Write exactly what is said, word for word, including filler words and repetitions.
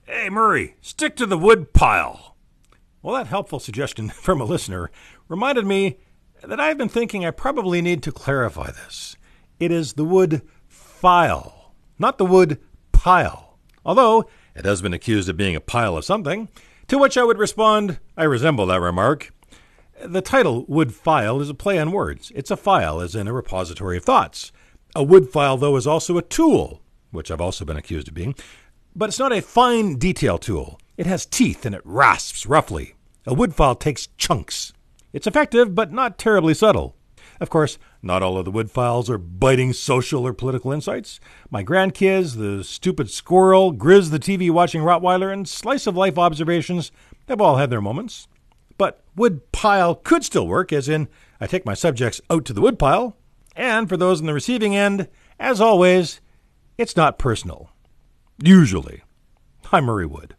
Hey, Murray, stick to the wood pile. Well, that helpful suggestion from a listener reminded me that I've been thinking I probably need to clarify this. It is the wood file, not the wood pile. Although it has been accused of being a pile of something, to which I would respond, I resemble that remark. The title, Wood File, is a play on words. It's a file, as in a repository of thoughts. A wood file, though, is also a tool, which I've also been accused of being. But it's not a fine detail tool. It has teeth and it rasps roughly. A wood file takes chunks. It's effective, but not terribly subtle. Of course, not all of the wood files are biting social or political insights. My grandkids, the stupid squirrel, Grizz the T V-watching Rottweiler, and slice-of-life observations have all had their moments. But wood pile could still work, as in, I take my subjects out to the wood pile. And for those on the receiving end, as always, it's not personal. Usually. I'm Murray Wood.